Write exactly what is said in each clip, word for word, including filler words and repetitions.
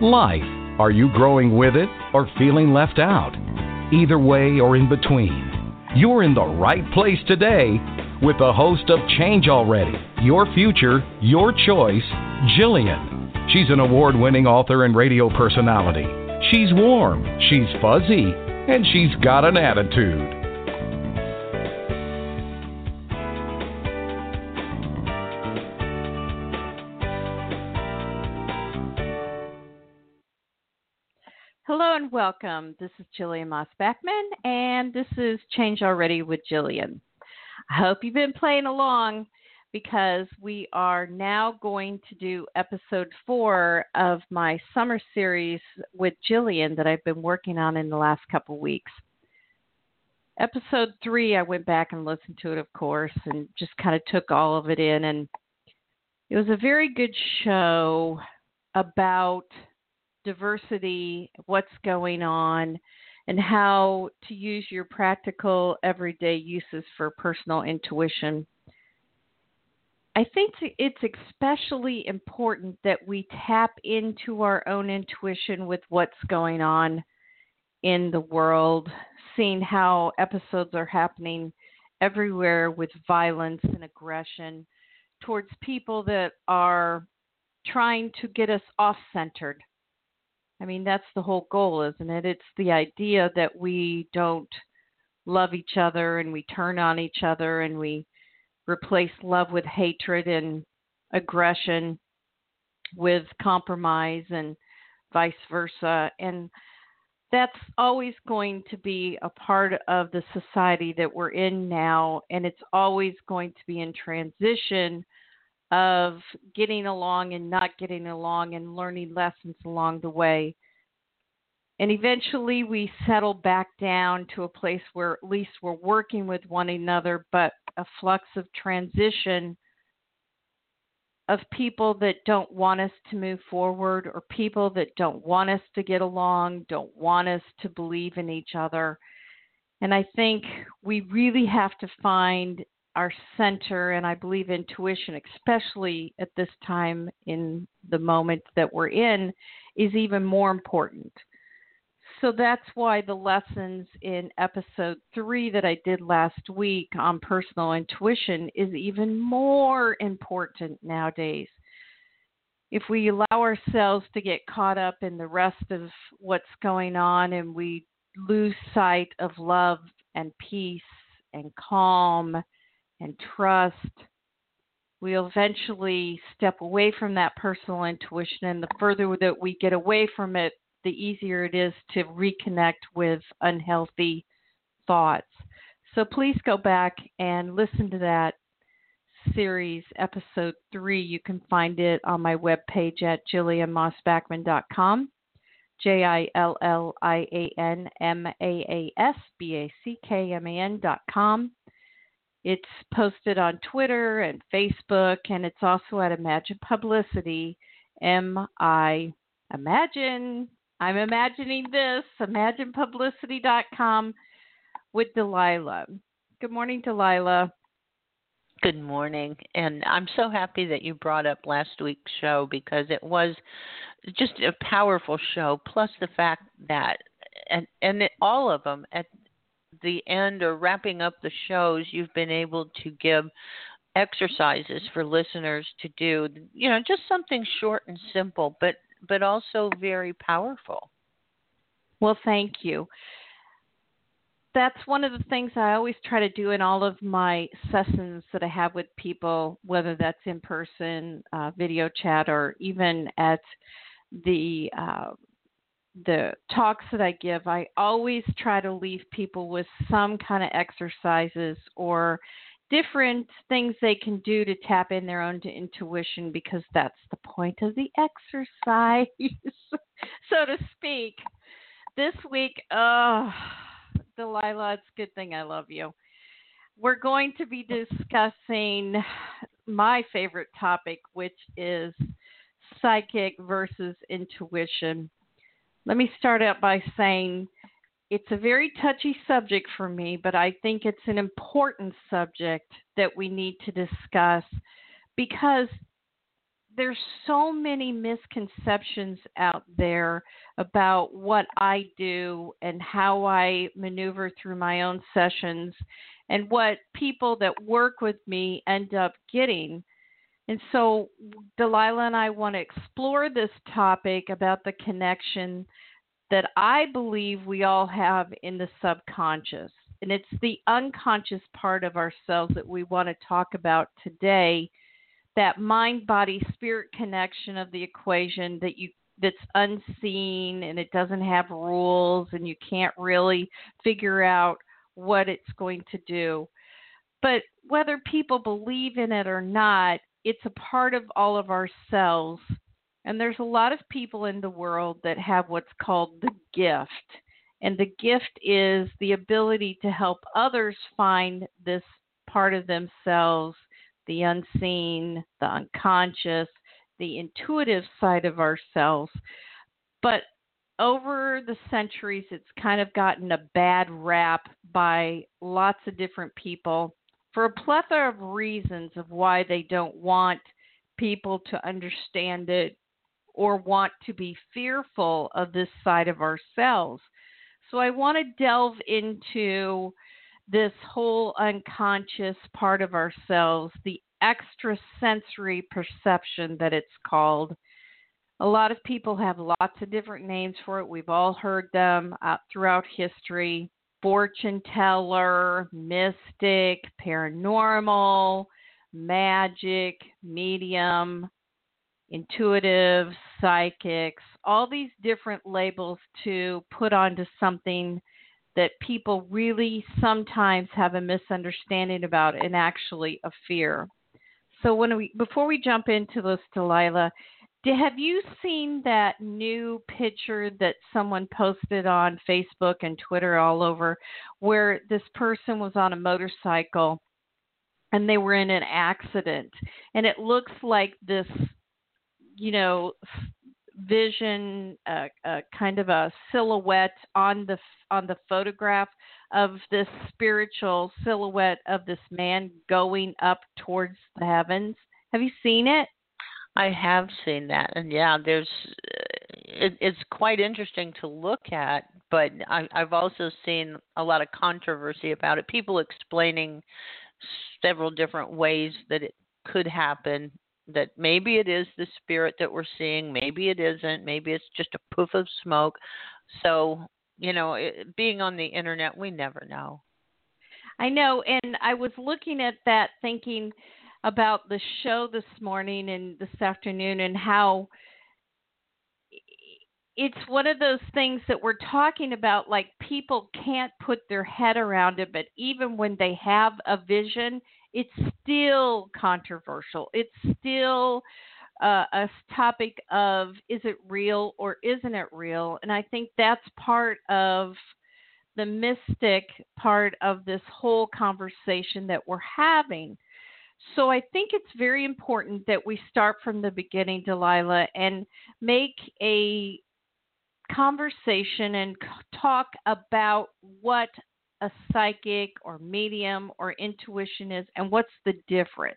Life. Are you growing with it or feeling left out? Either way or in between, you're in the right place today with the host of Change Already, Your Future, Your Choice, Jillian. She's an award-winning author and radio personality. She's warm, she's fuzzy, and she's got an attitude. Hello and welcome. This is Jillian Moss-Backman, and this is Change Already with Jillian. I hope you've been playing along because we are now going to do episode four of my summer series with Jillian that I've been working on in the last couple weeks. Episode three, I went back and listened to it, of course, and just kind of took all of it in. And it was a very good show about diversity, what's going on, and how to use your practical everyday uses for personal intuition. I think it's especially important that we tap into our own intuition with what's going on in the world, seeing how episodes are happening everywhere with violence and aggression towards people that are trying to get us off-centered. I mean, that's the whole goal, isn't it? It's the idea that we don't love each other and we turn on each other and we replace love with hatred and aggression with compromise and vice versa. And that's always going to be a part of the society that we're in now, and it's always going to be in transition of getting along and not getting along and learning lessons along the way. And eventually we settle back down to a place where at least we're working with one another, but a flux of transition of people that don't want us to move forward or people that don't want us to get along, don't want us to believe in each other. And I think we really have to find our center, and I believe intuition, especially at this time in the moment that we're in, is even more important. So that's why the lessons in episode three that I did last week on personal intuition is even more important nowadays. If we allow ourselves to get caught up in the rest of what's going on and we lose sight of love and peace and calm and trust, we'll eventually step away from that personal intuition, and the further that we get away from it, the easier it is to reconnect with unhealthy thoughts. So please go back and listen to that series, episode three. You can find it on my webpage at jillian moss backman dot com, J I L L I A N M A A S B A C K M A N dot com. It's posted on Twitter and Facebook, and it's also at Imagine Publicity, M I Imagine, I'm imagining this, imagine publicity dot com with Delilah. Good morning, Delilah. Good morning. And I'm so happy that you brought up last week's show because it was just a powerful show, plus the fact that, and, and it, all of them, at the end or wrapping up the shows, you've been able to give exercises for listeners to do, you know, just something short and simple, but but also very powerful. Well, thank you. That's one of the things I always try to do in all of my sessions that I have with people, whether that's in person, uh, video chat, or even at the uh, the talks that I give. I always try to leave people with some kind of exercises or different things they can do to tap in their own intuition, because that's the point of the exercise, so to speak. This week, oh, Delilah, it's a good thing I love you. We're going to be discussing my favorite topic, which is psychic versus intuition. Let me start out by saying it's a very touchy subject for me, but I think it's an important subject that we need to discuss, because there's so many misconceptions out there about what I do and how I maneuver through my own sessions and what people that work with me end up getting. And so Delilah and I want to explore this topic about the connection that I believe we all have in the subconscious. And it's the unconscious part of ourselves that we want to talk about today, that mind, body, spirit connection of the equation that you that's unseen and it doesn't have rules and you can't really figure out what it's going to do. But whether people believe in it or not, it's a part of all of ourselves. And there's a lot of people in the world that have what's called the gift. And the gift is the ability to help others find this part of themselves, the unseen, the unconscious, the intuitive side of ourselves. But over the centuries, it's kind of gotten a bad rap by lots of different people for a plethora of reasons of why they don't want people to understand it or want to be fearful of this side of ourselves. So I want to delve into this whole unconscious part of ourselves, the extrasensory perception that it's called. A lot of people have lots of different names for it. We've all heard them uh, throughout history. Fortune teller, mystic, paranormal, magic, medium, intuitive, psychics, all these different labels to put onto something that people really sometimes have a misunderstanding about and actually a fear. So when we before we jump into this, Delilah, have you seen that new picture that someone posted on Facebook and Twitter all over where this person was on a motorcycle and they were in an accident? And it looks like this, you know, vision, uh, uh, kind of a silhouette on the on the photograph of this spiritual silhouette of this man going up towards the heavens. Have you seen it? I have seen that, and yeah, there's it, it's quite interesting to look at. But I, I've also seen a lot of controversy about it. People explaining several different ways that it could happen. That maybe it is the spirit that we're seeing, maybe it isn't, maybe it's just a poof of smoke. So, you know, it, being on the internet, we never know. I know, and I was looking at that thinking about the show this morning and this afternoon and how it's one of those things that we're talking about, like people can't put their head around it, but even when they have a vision, it's still controversial. It's still uh, a topic of, is it real or isn't it real? And I think that's part of the mystic part of this whole conversation that we're having. So I think it's very important that we start from the beginning, Delilah, and make a conversation and talk about what a psychic or medium or intuition is and what's the difference.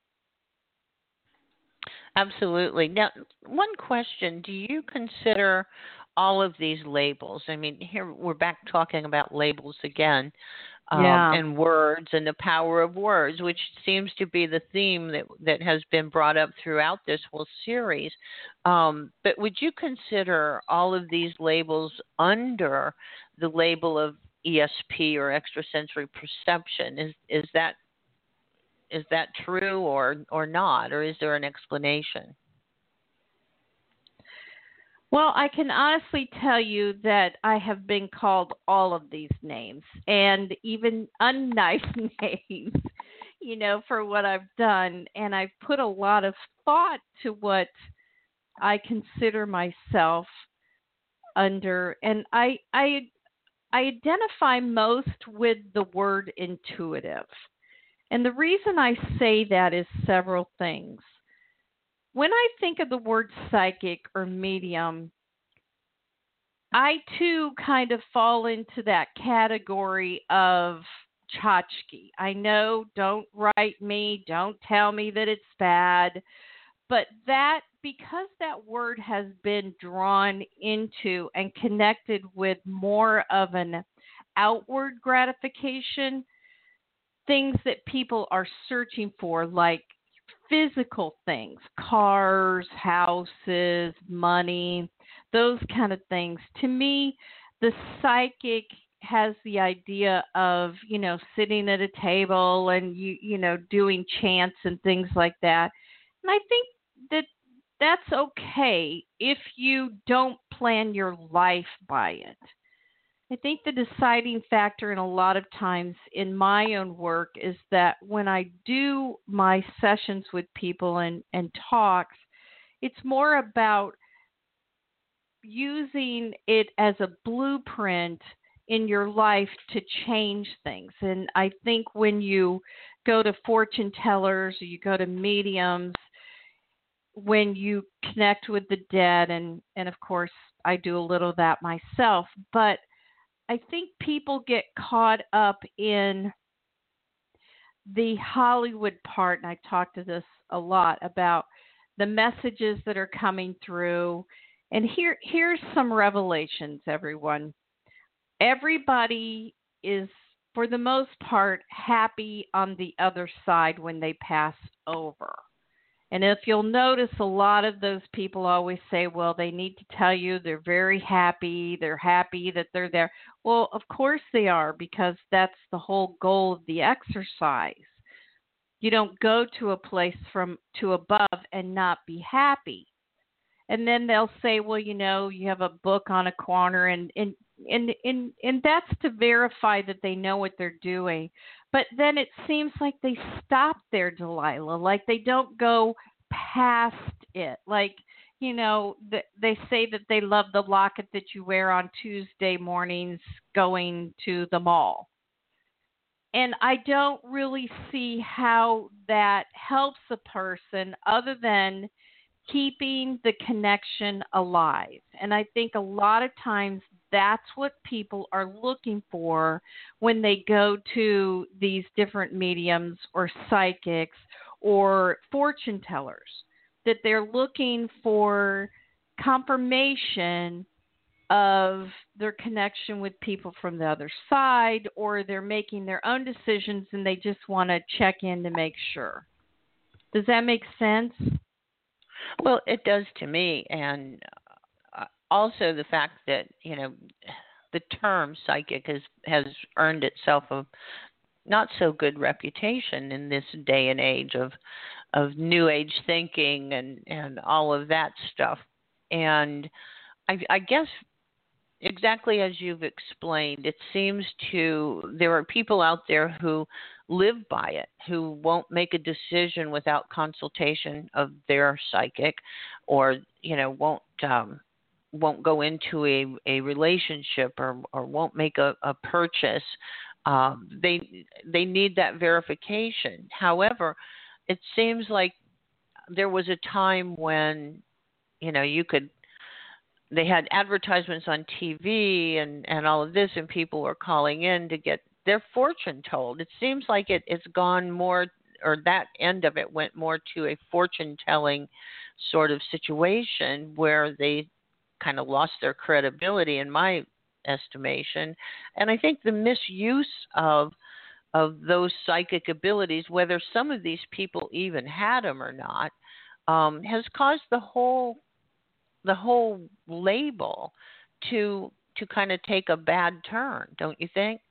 Absolutely. Now, one question, do you consider all of these labels? I mean, here we're back talking about labels again. Um, yeah. And words and the power of words, which seems to be the theme that that has been brought up throughout this whole series. Um, but would you consider all of these labels under the label of E S P or extrasensory perception? Is is that is that true or or not, or is there an explanation? Well, I can honestly tell you that I have been called all of these names and even unnice names, you know, for what I've done. And I've put a lot of thought to what I consider myself under. And I, I, I identify most with the word intuitive. And the reason I say that is several things. When I think of the word psychic or medium, I too kind of fall into that category of tchotchke. I know, don't write me, don't tell me that it's bad, but that, because that word has been drawn into and connected with more of an outward gratification, things that people are searching for, like physical things, cars, houses, money, those kind of things. To me, the psychic has the idea of, you know, sitting at a table and you you know doing chants and things like that. And I think that that's okay if you don't plan your life by it. I think the deciding factor in a lot of times in my own work is that when I do my sessions with people and, and talks, it's more about using it as a blueprint in your life to change things. And I think when you go to fortune tellers or you go to mediums, when you connect with the dead, and, and of course I do a little of that myself, but I think people get caught up in the Hollywood part, and I talk to this a lot about the messages that are coming through. And here, here's some revelations, everyone. Everybody is, for the most part, happy on the other side when they pass over. And if you'll notice, a lot of those people always say, well, they need to tell you they're very happy. They're happy that they're there. Well, of course they are, because that's the whole goal of the exercise. You don't go to a place from to above and not be happy. And then they'll say, well, you know, you have a book on a corner, and and and and, and that's to verify that they know what they're doing. But then it seems like they stop there, Delilah, like they don't go past it. Like, you know, th- they say that they love the locket that you wear on Tuesday mornings going to the mall. And I don't really see how that helps a person other than keeping the connection alive. And I think a lot of times that's what people are looking for when they go to these different mediums or psychics or fortune tellers, that they're looking for confirmation of their connection with people from the other side, or they're making their own decisions and they just want to check in to make sure. Does that make sense? Well, it does to me, and uh, also the fact that, you know, the term psychic has has earned itself a not so good reputation in this day and age of of new age thinking and, and all of that stuff. And I, I guess exactly as you've explained, it seems to there are people out there who live by it, who won't make a decision without consultation of their psychic, or, you know, won't um, won't go into a, a relationship, or, or won't make a, a purchase. Um, they they need that verification. However, it seems like there was a time when, you know, you could they had advertisements on T V and, and all of this, and people were calling in to get their fortune told. It seems like it, it's gone more, or that end of it went more to a fortune telling sort of situation where they kind of lost their credibility, in my estimation. And I think the misuse of of those psychic abilities, whether some of these people even had them or not, um, has caused the whole the whole label to to kind of take a bad turn, don't you think?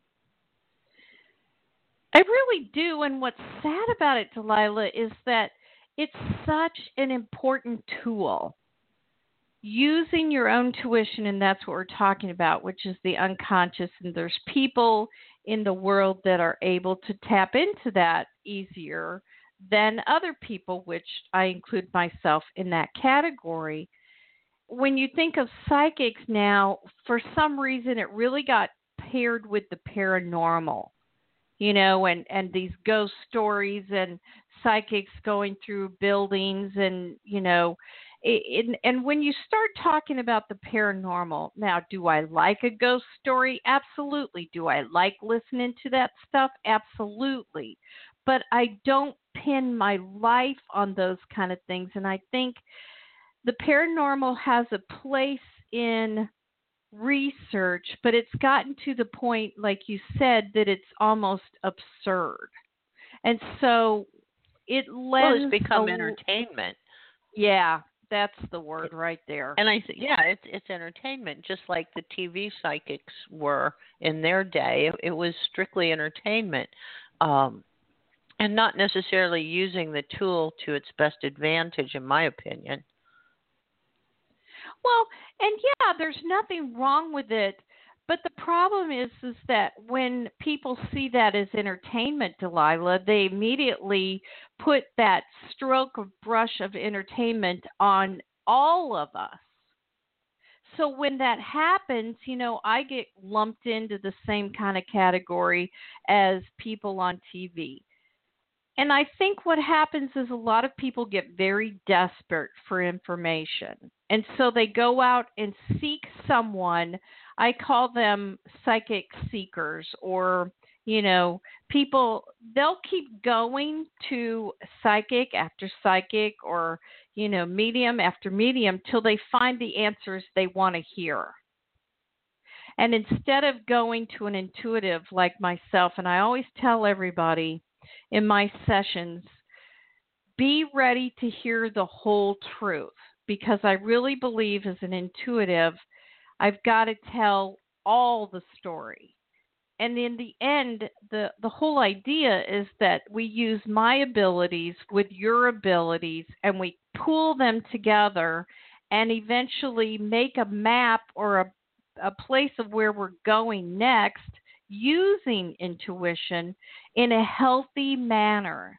I really do. And what's sad about it, Delilah, is that it's such an important tool. Using your own tuition, and that's what we're talking about, which is the unconscious. And there's people in the world that are able to tap into that easier than other people, which I include myself in that category. When you think of psychics now, for some reason, it really got paired with the paranormal, you know, and, and these ghost stories and psychics going through buildings and, you know, it, it, and when you start talking about the paranormal, now, do I like a ghost story? Absolutely. Do I like listening to that stuff? Absolutely. But I don't pin my life on those kind of things. And I think the paranormal has a place in research, but it's gotten to the point, like you said, that it's almost absurd. And so it lends. Well, it's become a, entertainment. Yeah, that's the word right there. And I th- yeah, it's it's entertainment, just like the T V psychics were in their day. It, it was strictly entertainment, um, and not necessarily using the tool to its best advantage, in my opinion. Well, and yeah, there's nothing wrong with it, but the problem is is that when people see that as entertainment, Delilah, they immediately put that stroke of brush of entertainment on all of us. So when that happens, you know, I get lumped into the same kind of category as people on T V. And I think what happens is a lot of people get very desperate for information. And so they go out and seek someone. I call them psychic seekers, or, you know, people, they'll keep going to psychic after psychic, or, you know, medium after medium till they find the answers they want to hear. And instead of going to an intuitive like myself, and I always tell everybody in my sessions, be ready to hear the whole truth, because I really believe as an intuitive, I've got to tell all the story. And in the end, the, the whole idea is that we use my abilities with your abilities and we pool them together and eventually make a map or a, a place of where we're going next using intuition in a healthy manner.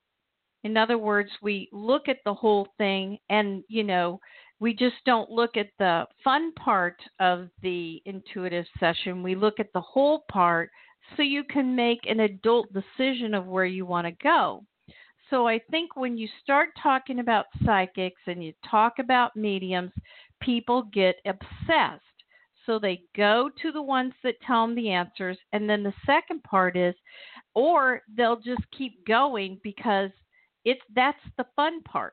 In other words, we look at the whole thing and, you know, we just don't look at the fun part of the intuitive session. We look at the whole part so you can make an adult decision of where you want to go. So I think when you start talking about psychics and you talk about mediums, people get obsessed. So they go to the ones that tell them the answers. And then the second part is, or they'll just keep going because it's that's the fun part.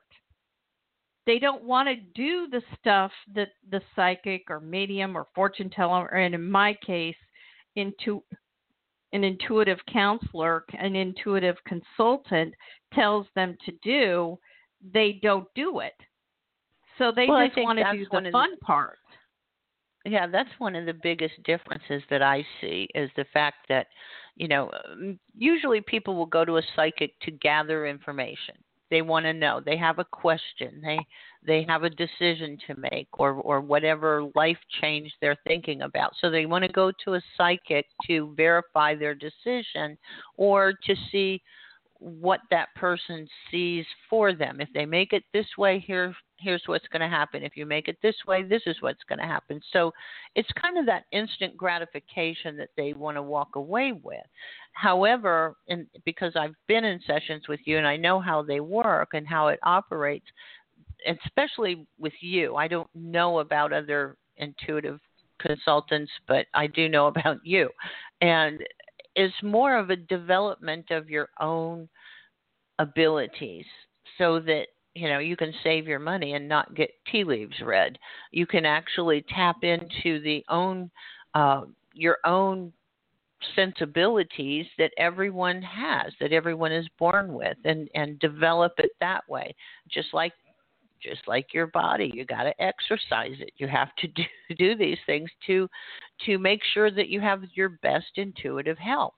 They don't want to do the stuff that the psychic or medium or fortune teller, and in my case, into an intuitive counselor, an intuitive consultant tells them to do. They don't do it. So they well, just want to do the fun the, part. Yeah, that's one of the biggest differences that I see is the fact that, you know, usually people will go to a psychic to gather information. They want to know. They have a question. They they have a decision to make, or or whatever life change they're thinking about. So they want to go to a psychic to verify their decision or to see what that person sees for them. If they make it this way, here here's what's going to happen. If you make it this way, this is what's going to happen. So it's kind of that instant gratification that they want to walk away with. However, and because I've been in sessions with you and I know how they work and how it operates, especially with you, I don't know about other intuitive consultants, but I do know about you. And it's more of a development of your own abilities so that, you know, you can save your money and not get tea leaves read. You can actually tap into the own, uh, your own sensibilities that everyone has, that everyone is born with, and, and develop it that way. Just like, just like your body, you got to exercise it. You have to do, do these things to, to make sure that you have your best intuitive health.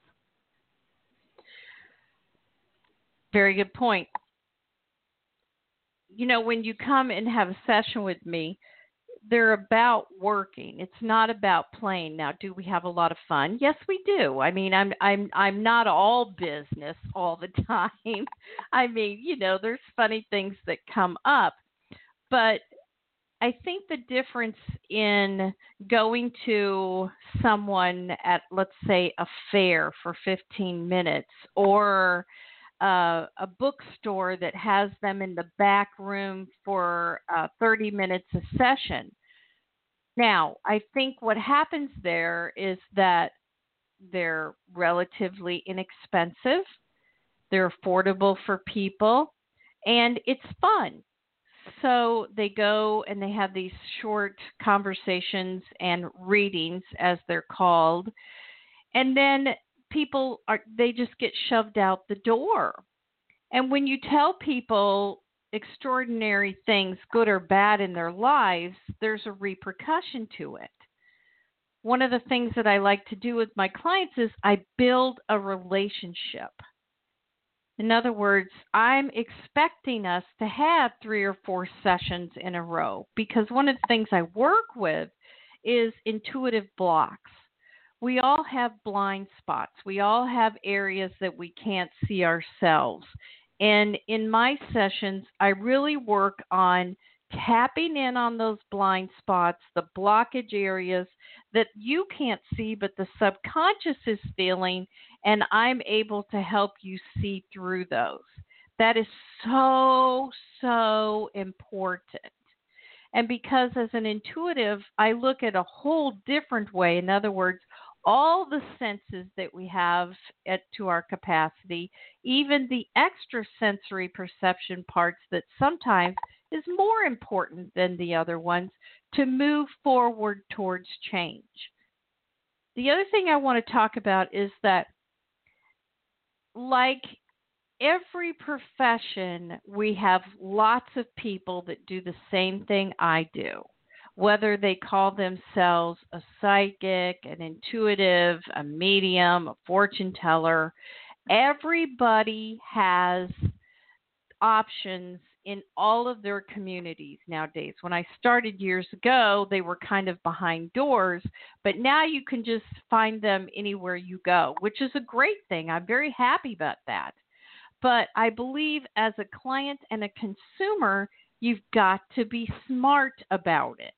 Very good point. You know, when you come and have a session with me, they're about working. It's not about playing. Now, do we have a lot of fun? Yes, we do. I mean, I'm I'm I'm not all business all the time. I mean, you know, there's funny things that come up. But I think the difference in going to someone at, let's say, a fair for fifteen minutes, or Uh, a bookstore that has them in the back room for uh, thirty minutes a session. Now, I think what happens there is that they're relatively inexpensive. They're affordable for people, and it's fun. So they go and they have these short conversations and readings, as they're called, and then people are they just get shoved out the door. And when you tell people extraordinary things, good or bad, in their lives, there's a repercussion to it. One of the things that I like to do with my clients is I build a relationship. In other words, I'm expecting us to have three or four sessions in a row, because one of the things I work with is intuitive blocks. We all have blind spots. We all have areas that we can't see ourselves. And in my sessions, I really work on tapping in on those blind spots, the blockage areas that you can't see, but the subconscious is feeling, and I'm able to help you see through those. That is so, so important. And because as an intuitive, I look at a whole different way. In other words, all the senses that we have at, to our capacity, even the extrasensory perception parts that sometimes is more important than the other ones to move forward towards change. The other thing I want to talk about is that, like every profession, we have lots of people that do the same thing I do, whether they call themselves a psychic, an intuitive, a medium, a fortune teller. Everybody has options in all of their communities nowadays. When I started years ago, they were kind of behind doors, but now you can just find them anywhere you go, which is a great thing. I'm very happy about that. But I believe as a client and a consumer, you've got to be smart about it.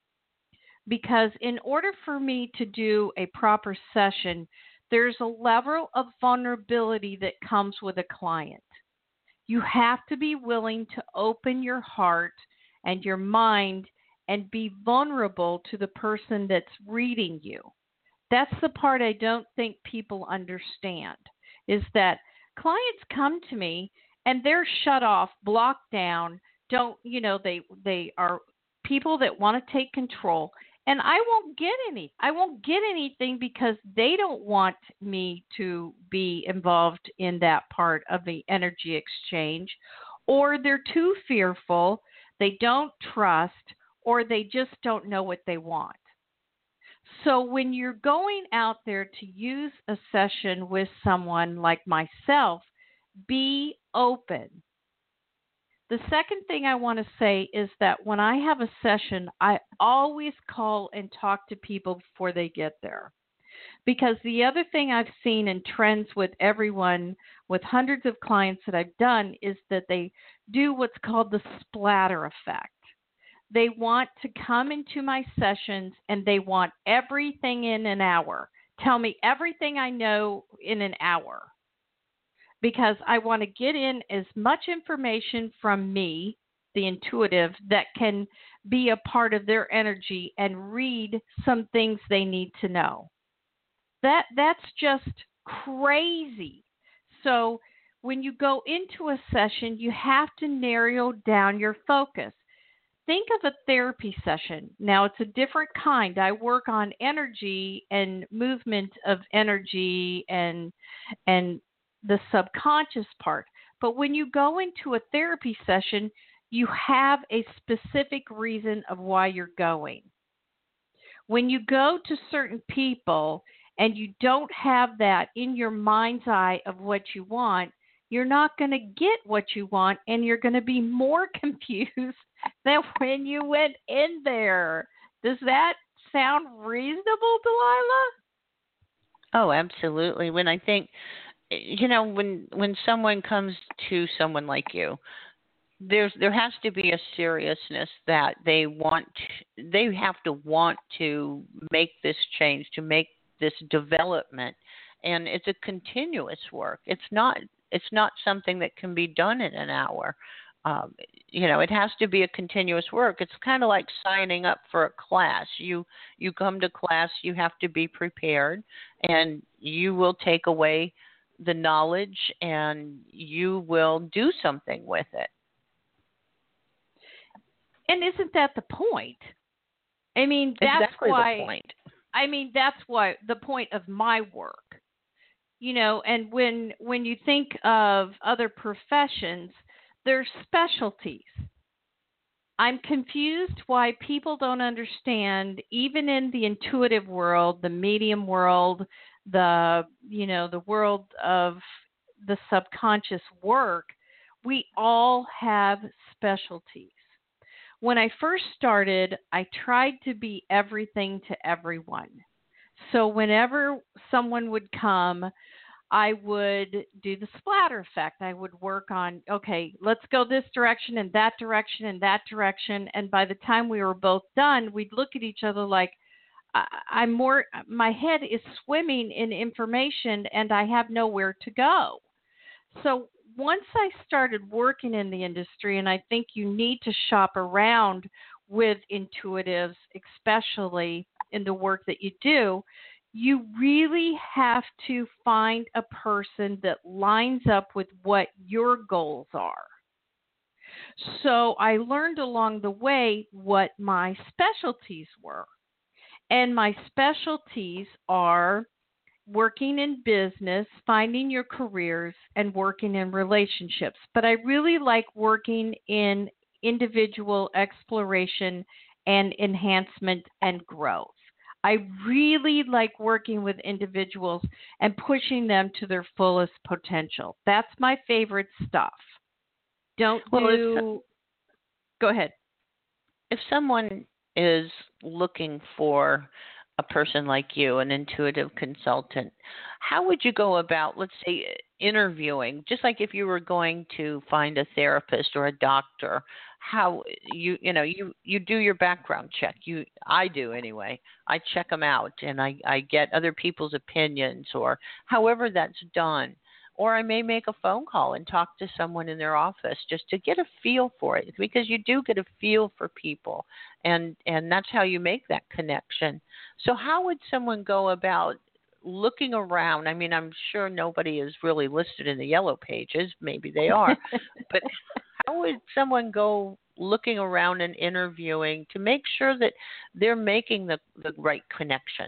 Because in order for me to do a proper session, there's a level of vulnerability that comes with a client. You have to be willing to open your heart and your mind and be vulnerable to the person that's reading you. That's the part I don't think people understand, is that clients come to me and they're shut off, blocked down, don't, you know, they, they are people that want to take control. And I won't get any. I won't get anything because they don't want me to be involved in that part of the energy exchange, or they're too fearful, they don't trust, or they just don't know what they want. So when you're going out there to use a session with someone like myself, be open. The second thing I want to say is that when I have a session, I always call and talk to people before they get there. Because the other thing I've seen in trends with everyone, with hundreds of clients that I've done, is that they do what's called the splatter effect. They want to come into my sessions and they want everything in an hour. Tell me everything I know in an hour. Because I want to get in as much information from me, the intuitive, that can be a part of their energy and read some things they need to know. That that's just crazy. So when you go into a session, you have to narrow down your focus. Think of a therapy session. Now, it's a different kind. I work on energy and movement of energy and and the subconscious part. But when you go into a therapy session, you have a specific reason of why you're going. When you go to certain people and you don't have that in your mind's eye of what you want, you're not going to get what you want, and you're going to be more confused than when you went in there. Does that sound reasonable, Delilah? Oh, absolutely. When I think You know, when when someone comes to someone like you, there's there has to be a seriousness that they want. They have to want to make this change, to make this development, and it's a continuous work. It's not it's not something that can be done in an hour. Um, you know, it has to be a continuous work. It's kind of like signing up for a class. You you come to class, you have to be prepared, and you will take away the knowledge and you will do something with it. And isn't that the point? I mean, that's exactly why, the point. I mean, that's why the point of my work, you know, and when, when you think of other professions, there's specialties. I'm confused why people don't understand, even in the intuitive world, the medium world, the, you know, the world of the subconscious work, we all have specialties. When I first started, I tried to be everything to everyone. So whenever someone would come, I would do the splatter effect. I would work on, okay, let's go this direction and that direction and that direction. And by the time we were both done, we'd look at each other like, I, I'm more, my head is swimming in information and I have nowhere to go. So once I started working in the industry, and I think you need to shop around with intuitives, especially in the work that you do, you really have to find a person that lines up with what your goals are. So I learned along the way what my specialties were. And my specialties are working in business, finding your careers, and working in relationships. But I really like working in individual exploration and enhancement and growth. I really like working with individuals and pushing them to their fullest potential. That's my favorite stuff. Don't well, do... If, Go ahead. If someone is looking for a person like you, an intuitive consultant, how would you go about, let's say, interviewing? Just like if you were going to find a therapist or a doctor, how you you know you you do your background check. You I do anyway. I check them out and I I get other people's opinions, or however that's done. Or I may make a phone call and talk to someone in their office just to get a feel for it, because you do get a feel for people, and, and that's how you make that connection. So how would someone go about looking around? I mean, I'm sure nobody is really listed in the yellow pages. Maybe they are. But how would someone go looking around and interviewing to make sure that they're making the, the right connection?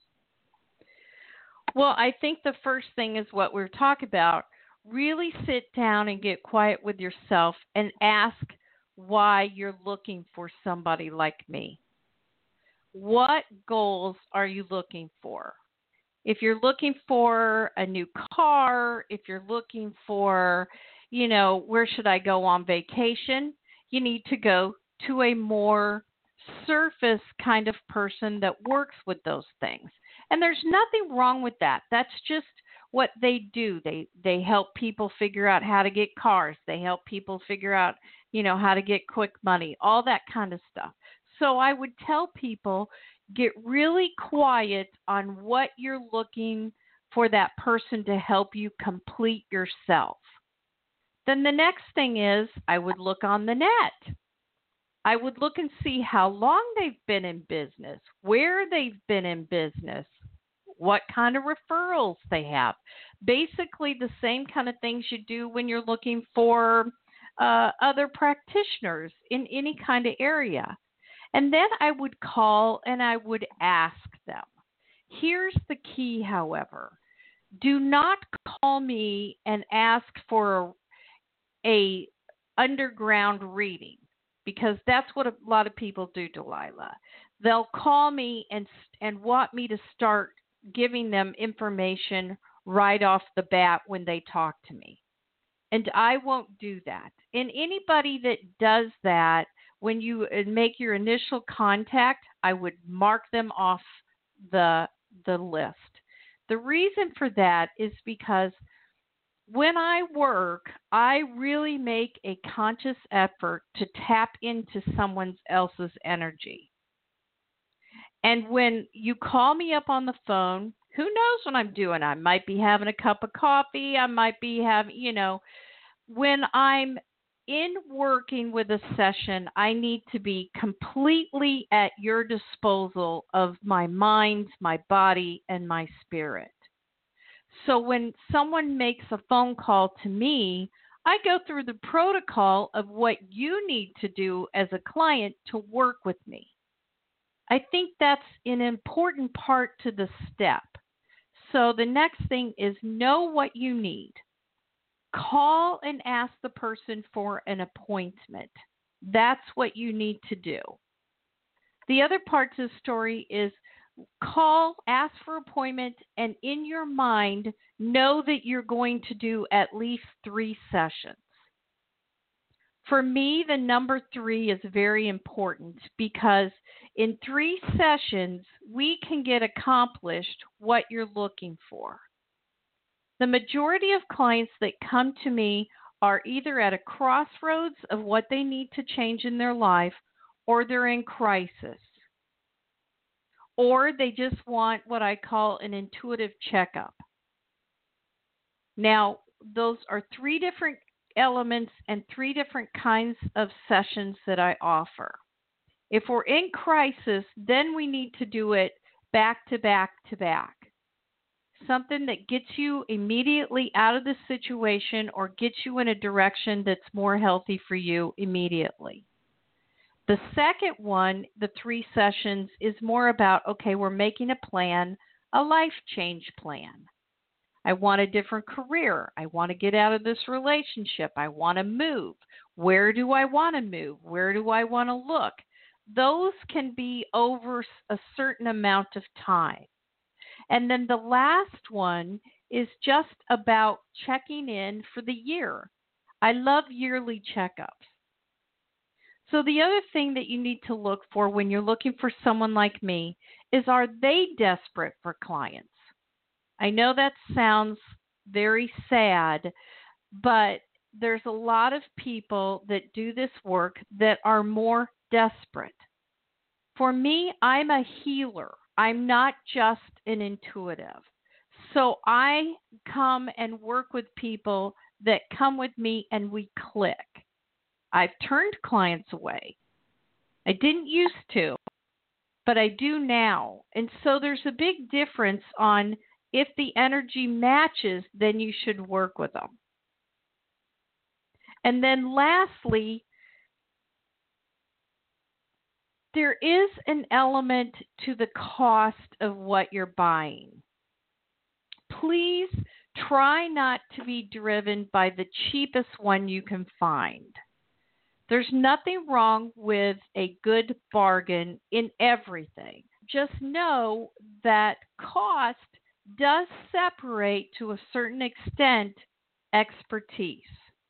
Well, I think the first thing is what we're talking about. Really sit down and get quiet with yourself and ask why you're looking for somebody like me. What goals are you looking for? If you're looking for a new car, if you're looking for, you know, where should I go on vacation, you need to go to a more surface kind of person that works with those things. And there's nothing wrong with that. That's just what they do. They they help people figure out how to get cars. They help people figure out, you know, how to get quick money, all that kind of stuff. So I would tell people, get really quiet on what you're looking for that person to help you complete yourself. Then the next thing is I would look on the net. I would look and see how long they've been in business, where they've been in business, what kind of referrals they have. Basically the same kind of things you do when you're looking for uh, other practitioners in any kind of area. And then I would call and I would ask them. Here's the key, however. Do not call me and ask for a, a underground reading, because that's what a lot of people do, Delilah. They'll call me and and want me to start giving them information right off the bat when they talk to me. And I won't do that. And anybody that does that, when you make your initial contact, I would mark them off the the list. The reason for that is because when I work, I really make a conscious effort to tap into someone else's energy. And when you call me up on the phone, who knows what I'm doing? I might be having a cup of coffee. I might be having, you know, when I'm in working with a session, I need to be completely at your disposal of my mind, my body, and my spirit. So when someone makes a phone call to me, I go through the protocol of what you need to do as a client to work with me. I think that's an important part to the step. So the next thing is know what you need. Call and ask the person for an appointment. That's what you need to do. The other part to the story is call, ask for appointment, and in your mind, know that you're going to do at least three sessions. For me, the number three is very important because in three sessions, we can get accomplished what you're looking for. The majority of clients that come to me are either at a crossroads of what they need to change in their life, or they're in crisis, or they just want what I call an intuitive checkup. Now, those are three different elements and three different kinds of sessions that I offer. If we're in crisis, then we need to do it back to back to back. Something that gets you immediately out of the situation or gets you in a direction that's more healthy for you immediately. The second one, the three sessions, is more about, okay, we're making a plan, a life change plan. I want a different career. I want to get out of this relationship. I want to move. Where do I want to move? Where do I want to look? Those can be over a certain amount of time. And then the last one is just about checking in for the year. I love yearly checkups. So the other thing that you need to look for when you're looking for someone like me is, are they desperate for clients? I know that sounds very sad, but there's a lot of people that do this work that are more desperate. For me, I'm a healer. I'm not just an intuitive. So I come and work with people that come with me and we click. I've turned clients away. I didn't used to, but I do now. And so there's a big difference on if the energy matches, then you should work with them. And then lastly, there is an element to the cost of what you're buying. Please try not to be driven by the cheapest one you can find. There's nothing wrong with a good bargain in everything. Just know that cost does separate, to a certain extent, expertise.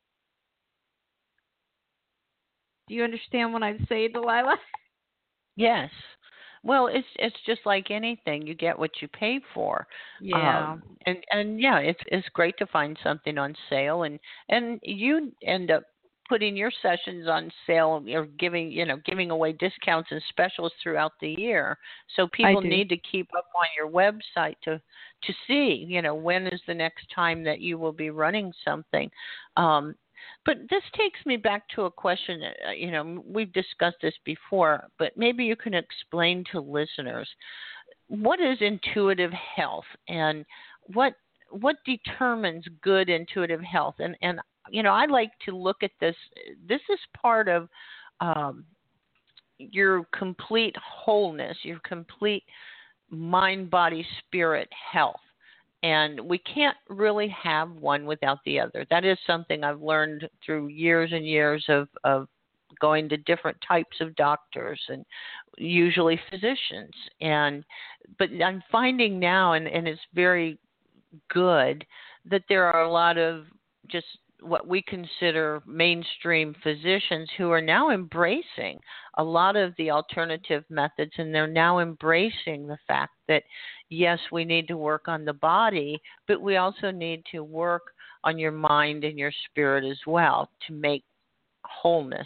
Do you understand what I'm saying, Delilah? Yes. Well, it's it's just like anything. You get what you pay for. Yeah. Um, and and yeah, it's it's great to find something on sale, and and you end up putting your sessions on sale or giving you know giving away discounts and specials throughout the year. So people need to keep up on your website to to see you know when is the next time that you will be running something. Um, But this takes me back to a question that, uh, you know, we've discussed this before, but maybe you can explain to listeners, what is intuitive health and what what determines good intuitive health? And, and you know, I like to look at this. This is part of um, your complete wholeness, your complete mind, body, spirit health. And we can't really have one without the other. That is something I've learned through years and years of, of going to different types of doctors and usually physicians. And but I'm finding now, and, and it's very good, that there are a lot of just what we consider mainstream physicians who are now embracing a lot of the alternative methods, and they're now embracing the fact that, yes, we need to work on the body, but we also need to work on your mind and your spirit as well to make wholeness.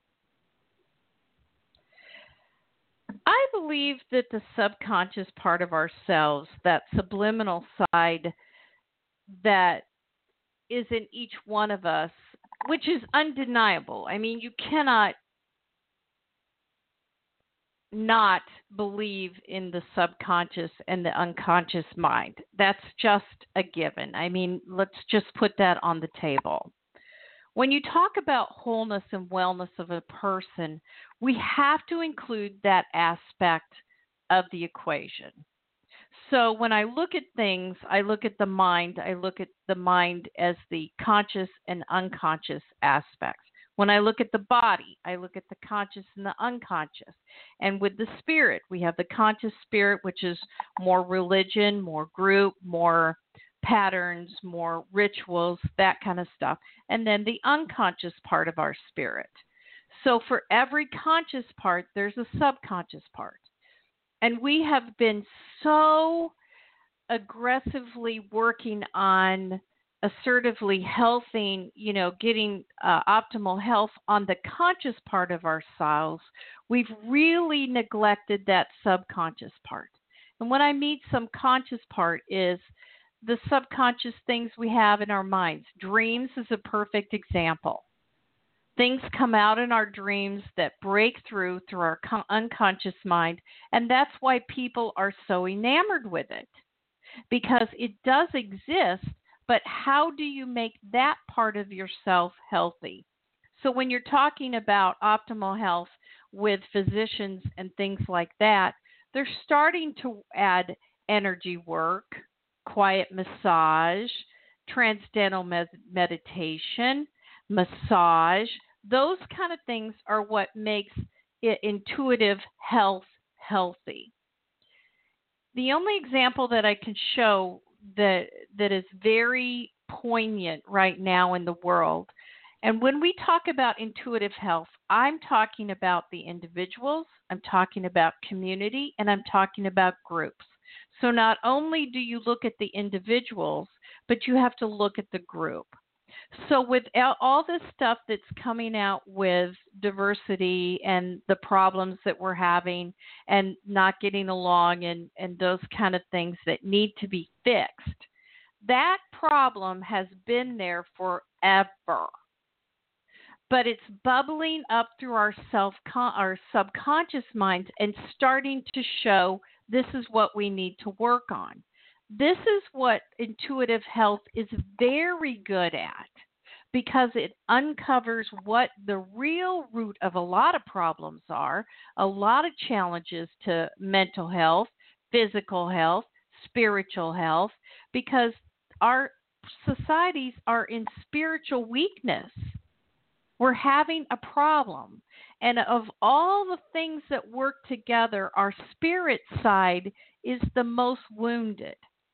I believe that the subconscious part of ourselves, that subliminal side that is in each one of us, which is undeniable. I mean, you cannot not believe in the subconscious and the unconscious mind. That's just a given. I mean, let's just put that on the table. When you talk about wholeness and wellness of a person, we have to include that aspect of the equation. So when I look at things, I look at the mind, I look at the mind as the conscious and unconscious aspects. When I look at the body, I look at the conscious and the unconscious. And with the spirit, we have the conscious spirit, which is more religion, more group, more patterns, more rituals, that kind of stuff. And then the unconscious part of our spirit. So for every conscious part, there's a subconscious part. And we have been so aggressively working on assertively healthing, you know, getting uh, optimal health on the conscious part of ourselves, we've really neglected that subconscious part. And what I mean subconscious part is the subconscious things we have in our minds. Dreams is a perfect example. Things come out in our dreams that break through through our con- unconscious mind, and that's why people are so enamored with it, because it does exist, but how do you make that part of yourself healthy? So when you're talking about optimal health with physicians and things like that, they're starting to add energy work, quiet massage, transcendental med- meditation, massage. Those kind of things are what makes it intuitive health healthy. The only example that I can show that that is very poignant right now in the world, and when we talk about intuitive health, I'm talking about the individuals, I'm talking about community, and I'm talking about groups. So not only do you look at the individuals, but you have to look at the group. So with all this stuff that's coming out with diversity and the problems that we're having and not getting along and, and those kind of things that need to be fixed, that problem has been there forever. But it's bubbling up through our self our subconscious minds and starting to show this is what we need to work on. This is what intuitive health is very good at, because it uncovers what the real root of a lot of problems are, a lot of challenges to mental health, physical health, spiritual health, because our societies are in spiritual weakness. We're having a problem. And of all the things that work together, our spirit side is the most wounded.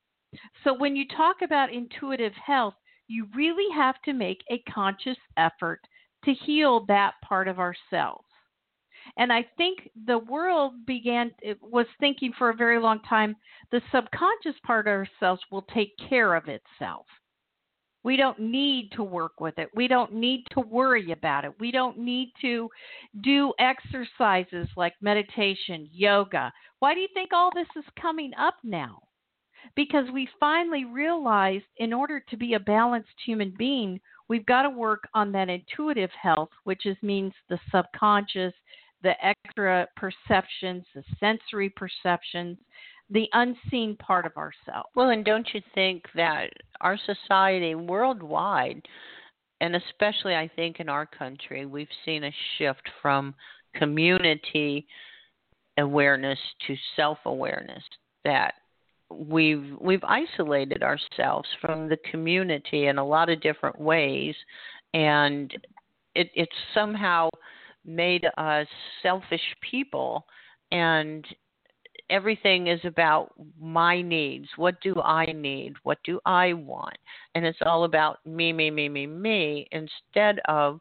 So when you talk about intuitive health, you really have to make a conscious effort to heal that part of ourselves. And I think the world began, it was thinking for a very long time, the subconscious part of ourselves will take care of itself. We don't need to work with it. We don't need to worry about it. We don't need to do exercises like meditation, yoga. Why do you think all this is coming up now? Because we finally realized in order to be a balanced human being, we've got to work on that intuitive health, which is, means the subconscious, the extra perceptions, the sensory perceptions, the unseen part of ourselves. Well, and don't you think that our society worldwide, and especially I think in our country, we've seen a shift from community awareness to self-awareness, that we've we've isolated ourselves from the community in a lot of different ways, and it, it's somehow made us selfish people, and everything is about my needs. What do I need? What do I want? And it's all about me, me, me, me, me, instead of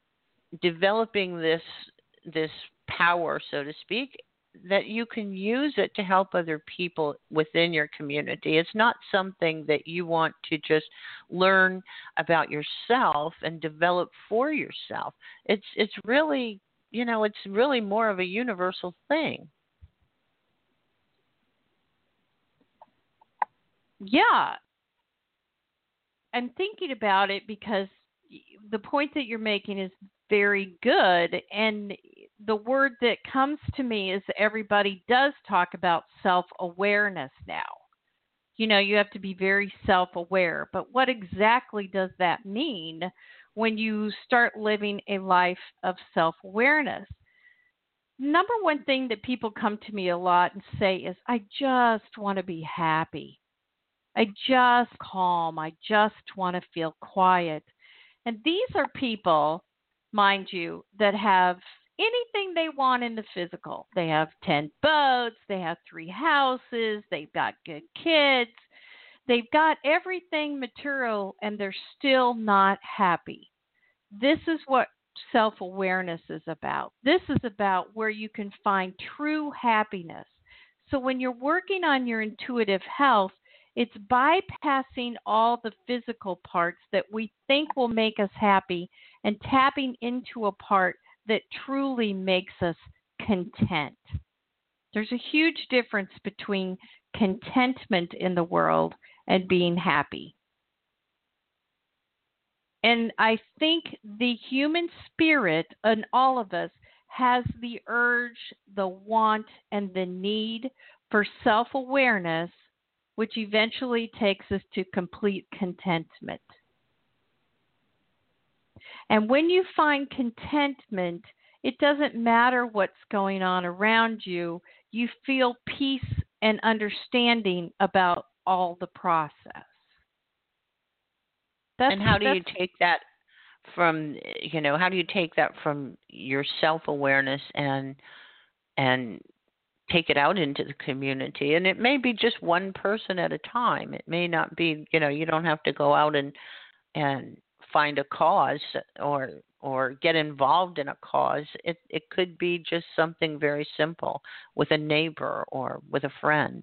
developing this this power, so to speak, that you can use it to help other people within your community. It's not something that you want to just learn about yourself and develop for yourself. It's it's really, you know, it's really more of a universal thing. Yeah. I'm thinking about it because the point that you're making is very good, and the word that comes to me is everybody does talk about self-awareness now. You know, you have to be very self-aware. But what exactly does that mean when you start living a life of self-awareness? Number one thing that people come to me a lot and say is, I just want to be happy. I just calm. I just want to feel quiet. And these are people, mind you, that have anything they want in the physical. They have ten boats, they have three houses, they've got good kids, they've got everything material, and they're still not happy. This is what self-awareness is about. This is about where you can find true happiness. So when you're working on your intuitive health, it's bypassing all the physical parts that we think will make us happy and tapping into a part that truly makes us content. There's a huge difference between contentment in the world and being happy. And I think the human spirit in all of us has the urge, the want, and the need for self-awareness, which eventually takes us to complete contentment. And when you find contentment, it doesn't matter what's going on around you. You feel peace and understanding about all the process. That's, and how do you take that from, you know, how do you take that from your self-awareness and and take it out into the community? And it may be just one person at a time. It may not be, you know, you don't have to go out and and find a cause or or get involved in a cause. It it could be just something very simple with a neighbor or with a friend.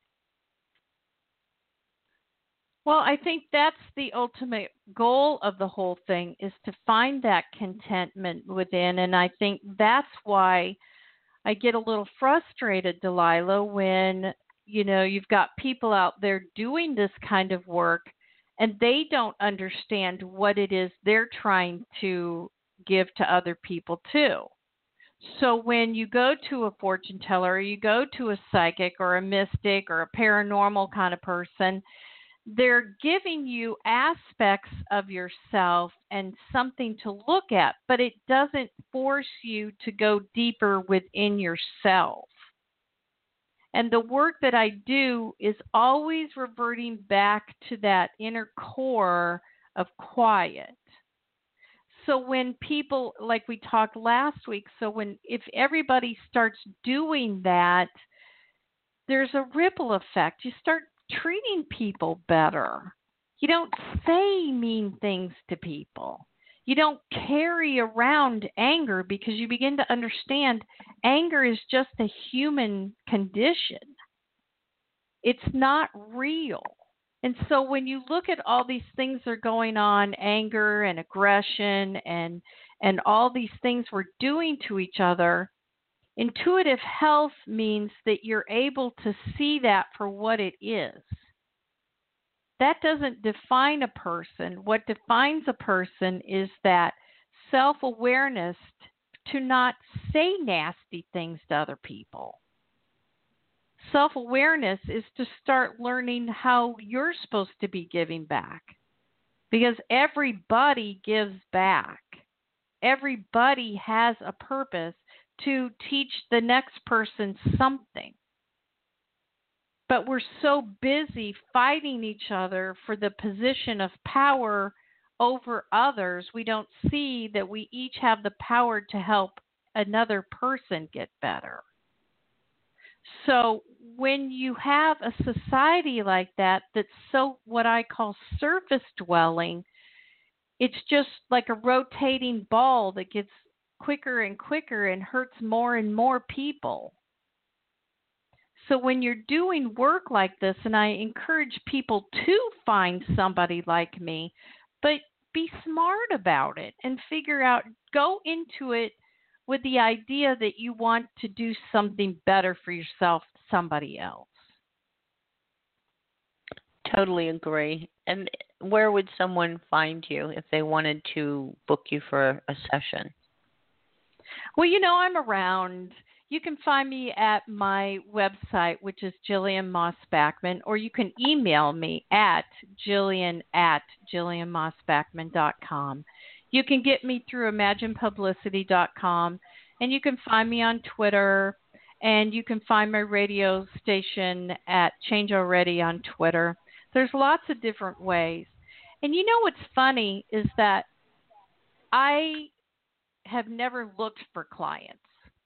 Well, I think that's the ultimate goal of the whole thing, is to find that contentment within. And I think that's why I get a little frustrated, Delilah, when, you know, you've got people out there doing this kind of work and they don't understand what it is they're trying to give to other people too. So when you go to a fortune teller, or you go to a psychic or a mystic or a paranormal kind of person, they're giving you aspects of yourself and something to look at, but it doesn't force you to go deeper within yourself. And the work that I do is always reverting back to that inner core of quiet. So when people, like we talked last week, so when if everybody starts doing that, there's a ripple effect. You start treating people better. You don't say mean things to people. You don't carry around anger because you begin to understand anger is just a human condition. It's not real. And so when you look at all these things that are going on, anger and aggression and and all these things we're doing to each other, intuitive health means that you're able to see that for what it is. That doesn't define a person. What defines a person is that self-awareness to not say nasty things to other people. Self-awareness is to start learning how you're supposed to be giving back, because everybody gives back. Everybody has a purpose to teach the next person something. But we're so busy fighting each other for the position of power over others, we don't see that we each have the power to help another person get better. So when you have a society like that, that's so what I call surface dwelling, it's just like a rotating ball that gets quicker and quicker and hurts more and more people. So when you're doing work like this, and I encourage people to find somebody like me, but be smart about it and figure out, go into it with the idea that you want to do something better for yourself, somebody else. Totally agree. And where would someone find you if they wanted to book you for a session? Well, you know, I'm around. You can find me at my website, which is Jillian Moss Backman, or you can email me at Jillian at Jillian Moss Backman dot com. You can get me through Imagine Publicity dot com, and you can find me on Twitter, and you can find my radio station at Change Already on Twitter. There's lots of different ways. And you know what's funny is that I have never looked for clients.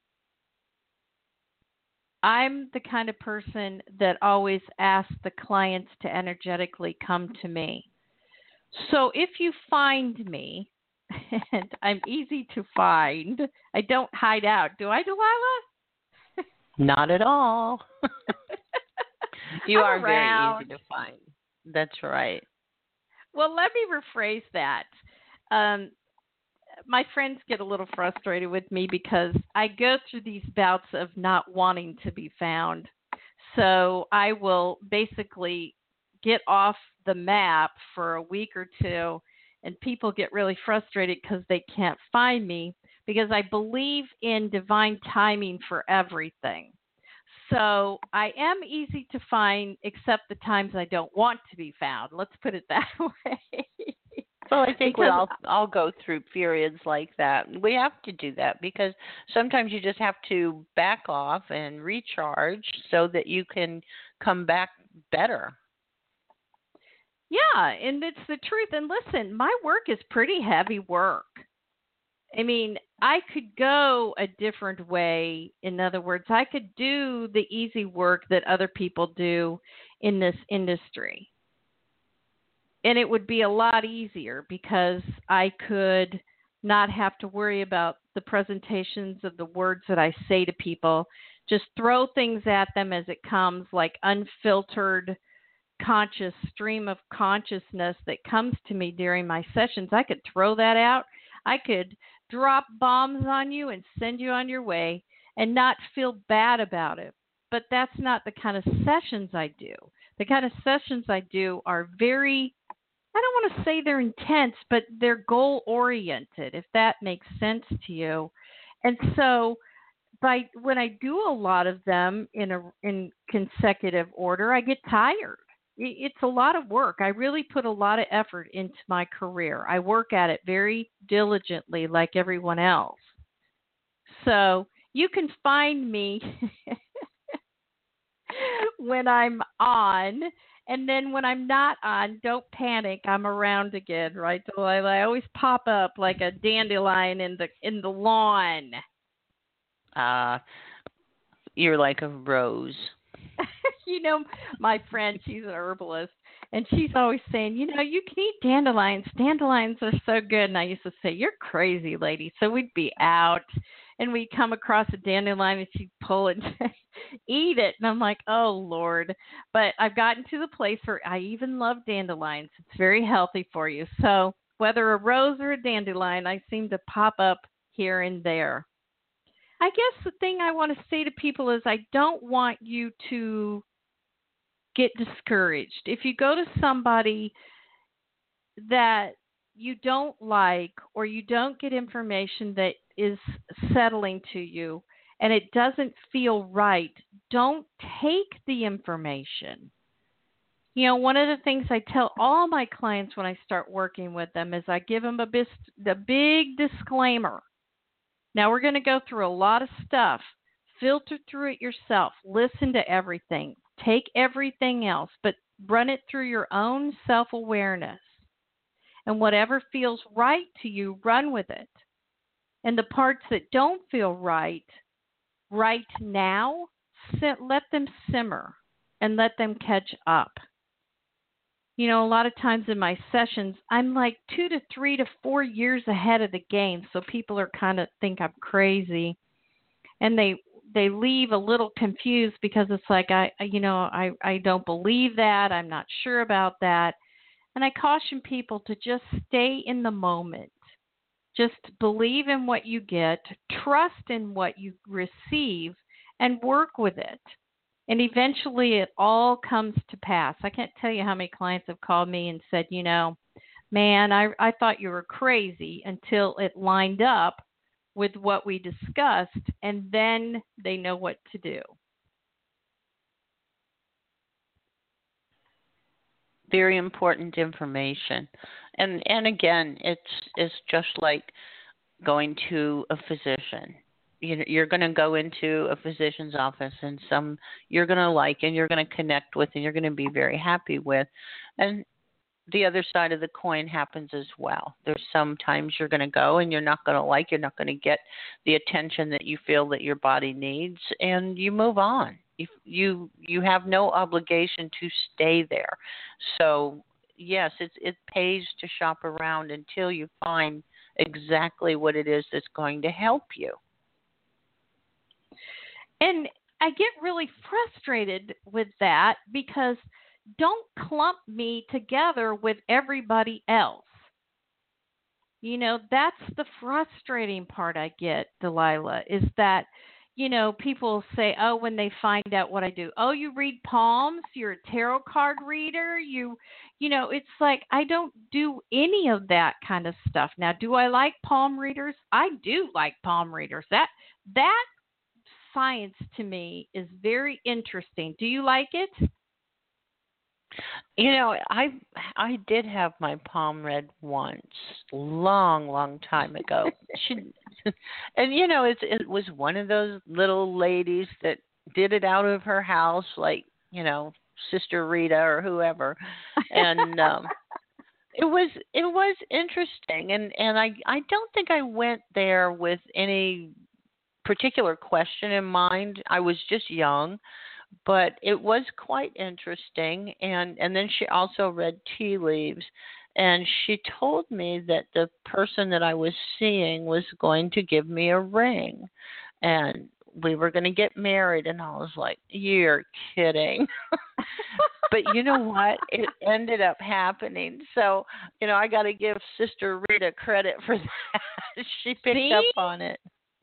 I'm the kind of person that always asks the clients to energetically come to me. So if you find me, and I'm easy to find, I don't hide out. Do I, Delilah? Not at all. You I'm are around. very easy to find. That's right. Well, let me rephrase that. Um, my friends get a little frustrated with me because I go through these bouts of not wanting to be found. So I will basically get off the map for a week or two, and people get really frustrated because they can't find me, because I believe in divine timing for everything. So I am easy to find, except the times I don't want to be found. Let's put it that way. Well, I think we Because- all all go through periods like that. We have to do that because sometimes you just have to back off and recharge so that you can come back better. Yeah, and it's the truth. And listen, my work is pretty heavy work. I mean, I could go a different way. In other words, I could do the easy work that other people do in this industry. And it would be a lot easier because I could not have to worry about the presentations of the words that I say to people. Just throw things at them as it comes, like unfiltered conscious stream of consciousness that comes to me during my sessions. I could throw that out. I could drop bombs on you and send you on your way and not feel bad about it. But that's not the kind of sessions I do. The kind of sessions I do are very, I don't want to say they're intense, but they're goal oriented, if that makes sense to you. And so by when I do a lot of them in a in consecutive order, I get tired. It's a lot of work. I really put a lot of effort into my career. I work at it very diligently like everyone else. So you can find me when I'm on, and then when I'm not on, don't panic. I'm around again, right, Delilah? I always pop up like a dandelion in the in the lawn. Uh, you're like a rose. You know, my friend, she's an herbalist, and she's always saying, you know, you can eat dandelions. Dandelions are so good. And I used to say, you're crazy, lady. So we'd be out, and we'd come across a dandelion, and she'd pull it and eat it. And I'm like, oh, Lord. But I've gotten to the place where I even love dandelions. It's very healthy for you. So whether a rose or a dandelion, I seem to pop up here and there. I guess the thing I want to say to people is I don't want you to get discouraged. If you go to somebody that you don't like or you don't get information that is settling to you and it doesn't feel right, don't take the information. You know, one of the things I tell all my clients when I start working with them is I give them a, bis- a big disclaimer. Now, we're going to go through a lot of stuff. Filter through it yourself. Listen to everything. Take everything else, but run it through your own self-awareness. And whatever feels right to you, run with it. And the parts that don't feel right, right now, let them simmer and let them catch up. You know, a lot of times in my sessions, I'm like two to three to four years ahead of the game. So people are kind of think I'm crazy, and they they leave a little confused because it's like I, you know, I I don't believe that. I'm not sure about that, and I caution people to just stay in the moment. Just believe in what you get, trust in what you receive, and work with it. And eventually it all comes to pass. I can't tell you how many clients have called me and said, you know, man, I, I thought you were crazy until it lined up with what we discussed, and then they know what to do. Very important information. And and again, it's it's just like going to a physician. You know, you're going to go into a physician's office, and some you're going to like and you're going to connect with and you're going to be very happy with. And the other side of the coin happens as well. There's sometimes you're going to go and you're not going to like, you're not going to get the attention that you feel that your body needs, and you move on. You you you have no obligation to stay there. So yes, it's it pays to shop around until you find exactly what it is that's going to help you. And I get really frustrated with that because don't clump me together with everybody else. You know, that's the frustrating part I get, Delilah, is that, you know, people say, oh, when they find out what I do, oh, you read palms, you're a tarot card reader, you, you know, it's like I don't do any of that kind of stuff. Now, do I like palm readers? I do like palm readers. That, that science to me is very interesting. Do you like it? You know, I I did have my palm read once, long, long time ago. She, and you know, it's it was one of those little ladies that did it out of her house, like you know, Sister Rita or whoever, and um, it was it was interesting, and and I I don't think I went there with any particular question in mind. I was just young, but it was quite interesting. And, and then she also read tea leaves, and she told me that the person that I was seeing was going to give me a ring, and we were going to get married. And I was like, you're kidding. But you know what? It ended up happening. So, you know, I got to give Sister Rita credit for that. She picked See? up on it.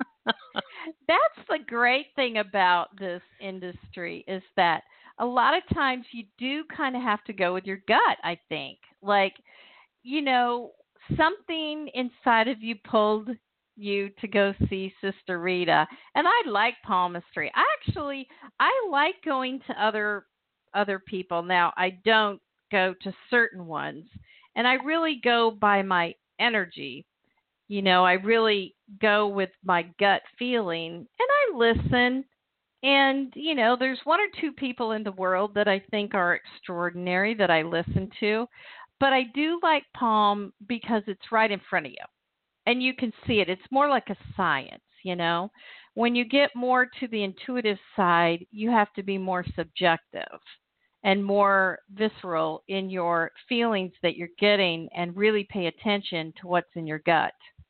That's the great thing about this industry is that a lot of times you do kind of have to go with your gut, I think. Like, you know, something inside of you pulled you to go see Sister Rita. And I like palmistry. I actually I like going to other other people. Now, I don't go to certain ones, and I really go by my energy. You know, I really go with my gut feeling, and I listen. And, you know, there's one or two people in the world that I think are extraordinary that I listen to. But I do like palm because it's right in front of you. And you can see it. It's more like a science, you know. When you get more to the intuitive side, you have to be more subjective and more visceral in your feelings that you're getting and really pay attention to what's in your gut.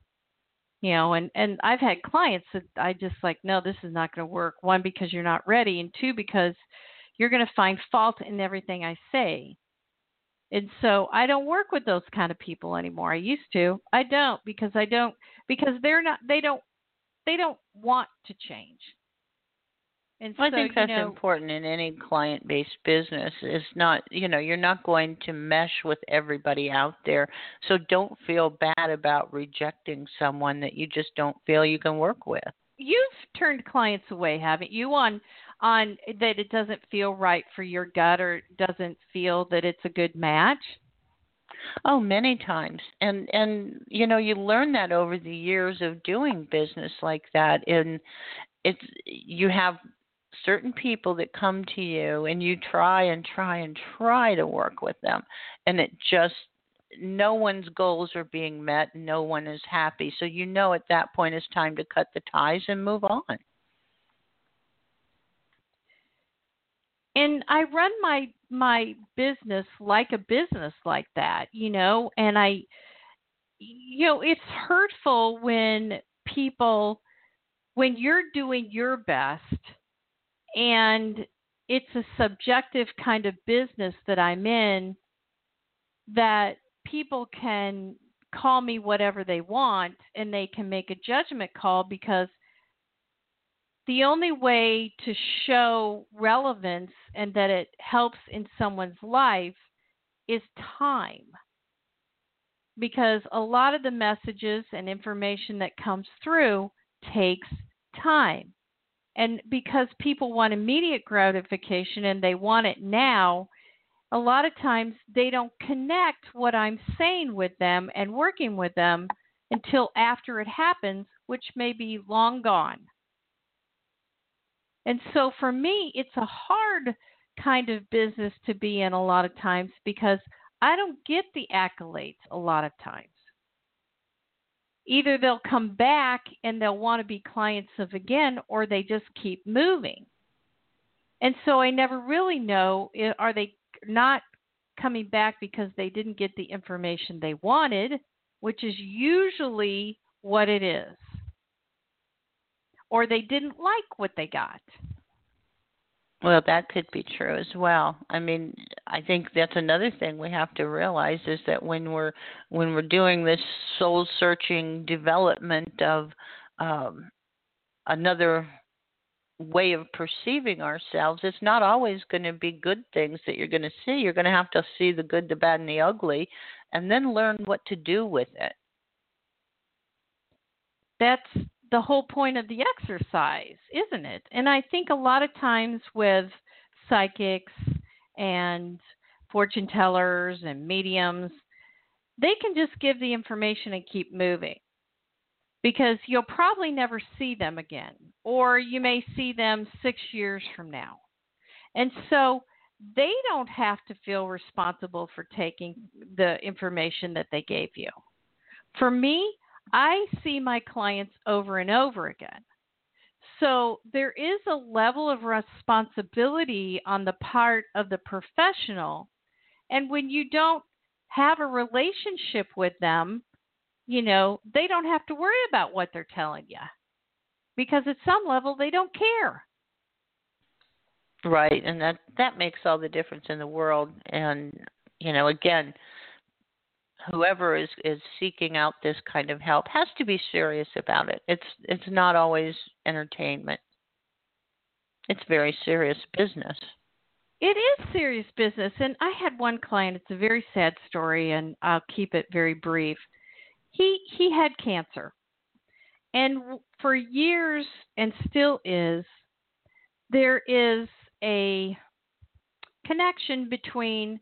You know, and, and I've had clients that I just like, no, this is not going to work. One, because you're not ready, and two, because you're going to find fault in everything I say. And so I don't work with those kind of people anymore. I used to. I don't because I don't because they're not they don't they don't want to change. And Well, so, I think that's you know, important in any client-based business. Is not, you know, you're not going to mesh with everybody out there. So don't feel bad about rejecting someone that you just don't feel you can work with. You've turned clients away, haven't you, on on that it doesn't feel right for your gut or doesn't feel that it's a good match? Oh, many times. And and you know, you learn that over the years of doing business like that. And it's you have certain people that come to you and you try and try and try to work with them, and it just no one's goals are being met, no one is happy. So you know at that point it's time to cut the ties and move on. And I run my my business like a business like that, you know, and I you know, it's hurtful when people when you're doing your best and it's a subjective kind of business that I'm in, that people can call me whatever they want and they can make a judgment call, because the only way to show relevance and that it helps in someone's life is time. because a lot of the messages and information that comes through takes time. And because people want immediate gratification and they want it now, a lot of times they don't connect what I'm saying with them and working with them until after it happens, which may be long gone. And so for me, it's a hard kind of business to be in a lot of times because I don't get the accolades a lot of times. Either they'll come back and they'll want to be clients of again, or they just keep moving. And so I never really know, are they not coming back because they didn't get the information they wanted, which is usually what it is. Or they didn't like what they got. Well, that could be true as well. I mean, I think that's another thing we have to realize is that when we're when we're doing this soul-searching development of um, another way of perceiving ourselves, it's not always going to be good things that you're going to see. You're going to have to see the good, the bad, and the ugly, and then learn what to do with it. That's the whole point of the exercise, isn't it? And I think a lot of times with psychics and fortune tellers and mediums, they can just give the information and keep moving because you'll probably never see them again, or you may see them six years from now. And so they don't have to feel responsible for taking the information that they gave you. For me, I see my clients over and over again. So there is a level of responsibility on the part of the professional. And when you don't have a relationship with them, you know, they don't have to worry about what they're telling you because at some level they don't care. Right. And that, that makes all the difference in the world. And, you know, again, whoever is, is seeking out this kind of help has to be serious about it. It's it's not always entertainment. It's very serious business. It is serious business. And I had one client, it's a very sad story, and I'll keep it very brief. He he had cancer. And for years, and still is, there is a connection between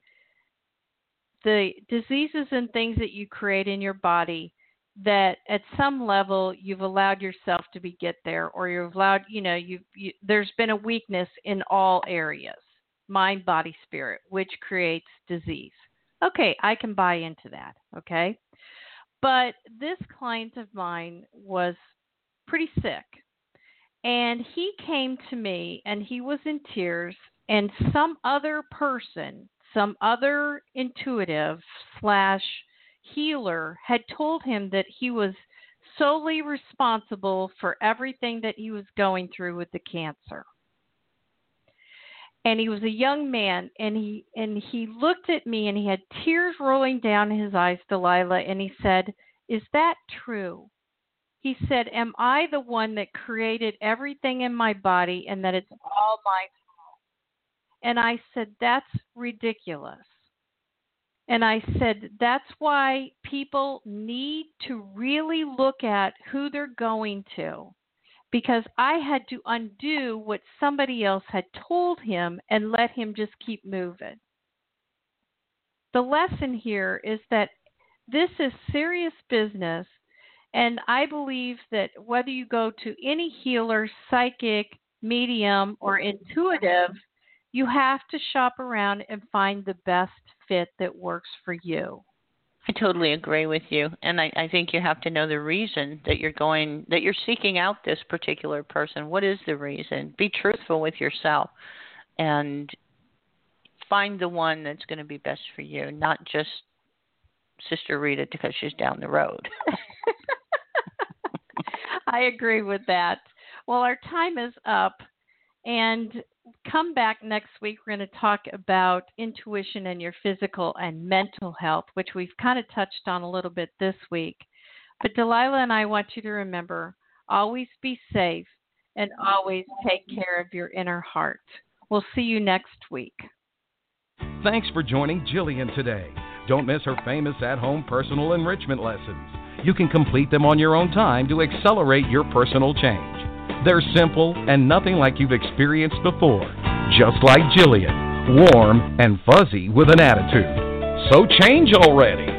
the diseases and things that you create in your body that at some level you've allowed yourself to be get there, or you've allowed, you know, you've, you, there's been a weakness in all areas, mind, body, spirit, which creates disease. Okay, I can buy into that, okay? But this client of mine was pretty sick, and he came to me and he was in tears, and some other person, some other intuitive slash healer had told him that he was solely responsible for everything that he was going through with the cancer. And he was a young man, and he and he looked at me, and he had tears rolling down his eyes, Delilah, and he said, "Is that true?" He said, "Am I the one that created everything in my body and that it's all my fault?" And I said, "That's ridiculous." And I said, that's why people need to really look at who they're going to, because I had to undo what somebody else had told him and let him just keep moving. The lesson here is that this is serious business, and I believe that whether you go to any healer, psychic, medium, or intuitive, you have to shop around and find the best fit that works for you. I totally agree with you, and I, I think you have to know the reason that you're going, that you're seeking out this particular person. What is the reason? Be truthful with yourself, and find the one that's going to be best for you, not just Sister Rita because she's down the road. I agree with that. Well, our time is up, and come back next week. We're going to talk about intuition and your physical and mental health, which we've kind of touched on a little bit this week. But Delilah and I want you to remember, always be safe and always take care of your inner heart. We'll see you next week. Thanks for joining Jillian today. Don't miss her famous at-home personal enrichment lessons. You can complete them on your own time to accelerate your personal change. They're simple and nothing like you've experienced before. Just like Jillian, warm and fuzzy with an attitude. So change already.